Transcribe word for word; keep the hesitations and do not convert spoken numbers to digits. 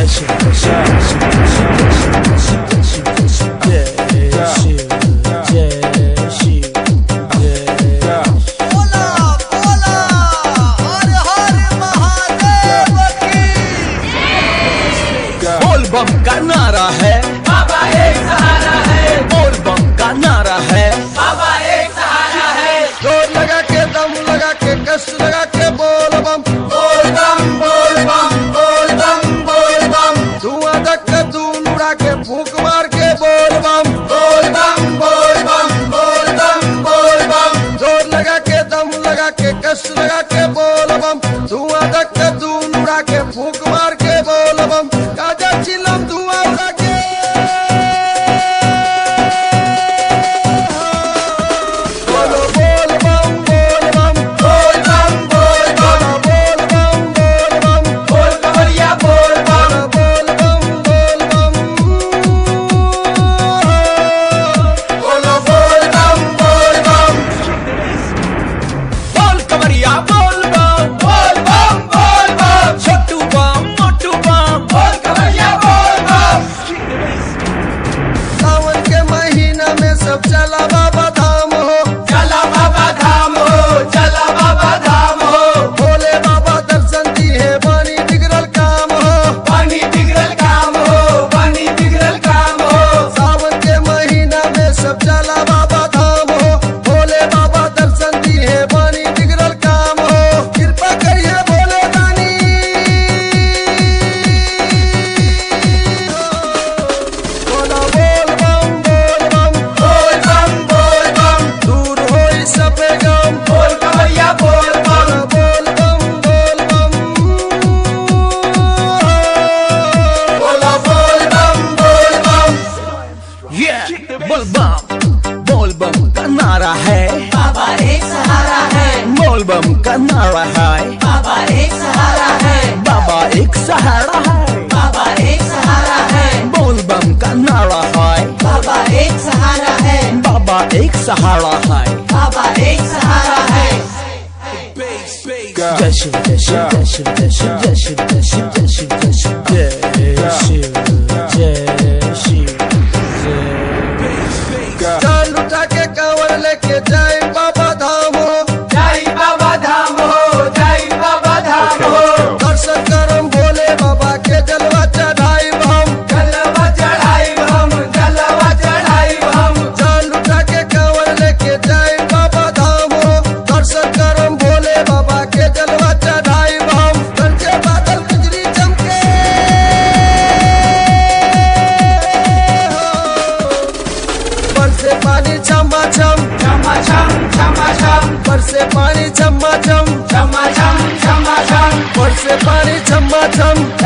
बम का नारा है, बाबा एक सहारा है। बोल बम का नारा है, बाबा एक सहारा है। जोर लगा के दम लगा के कष्ट लगा के बोल बम बोल बम बोल बम बोल बम बोल बम धुआं धक्का धूल उड़ा के फूंक मार के बोल बम बोल बम बोल बम बोल बम बोल बम जोर लगा के दम लगा के कष्ट लगा के बोल बम धुआं धक्का धूल उड़ा के फूंक मार के बोल बम गाजा चिलम धुआं उड़ा के बोलो बोल बम बोल बम बोल बम बोल बम बोल बम बोल बम बोल कवरिया बोल बम बोल बम बोल बम बोलो बोल बम बोल बम बोल कवरिया बोल बम, बोल बम बोल बम छोटू बम मोटू बम, बोल कवरिया बोल बम सावन के महीना में सब चला बाबा धाम हो चला बाबा धाम हो चला बाबा धाम हो भोले बाबा दर्शन दिए बानी बिगड़ल काम हो पानी बिगड़ल काम हो पानी बिगड़ल काम हो सावन के महीना में सब चला बाबा धाम हो भोले बाबा दर्शन दिए बानी बिगड़ल काम हो कृपा करिए भोले दानी बोला बोल बम बोल बम बोल बम बोल बम दूर होई सबे गम बोल कवरिया बोल बम बोल बम बोल बम बोलो बोल बम बोल बम yeah! बोल बम, बोल बम का नारा है, बाबा एक सहारा है। बोल बम का नारा है, बाबा एक सहारा है। बाबा एक सहारा है, बाबा एक सहारा है। बोल बम का नारा है, बाबा एक सहारा है। बाबा एक सहारा है। बाबा एक सहारा है। जय शिव जय शिव जय शिव जय शिव जय शिव जय शिव जय शिव जय शिव जय शिव जय शिव चाल उठा के कांवर लेके जाए बाबा धाम हो जय बाबा धाम हो जय बाबा धाम हो दर्शन करम भोले बाबा के जलवा चढ़ाई हम जलवा चढ़ाई हम जलवा चढ़ाई हम चाल उठा के कांवर लेके जाए बाबा धाम हो दर्शन करम भोले बाबा के जलवा चढ़ाई हम गरजे बादल बिजली चमके बरसे पानी छमा छम छमा छम छमा छम बरसे पानी छमा छम छमा छम छमा छम बरसे पानी छमा छम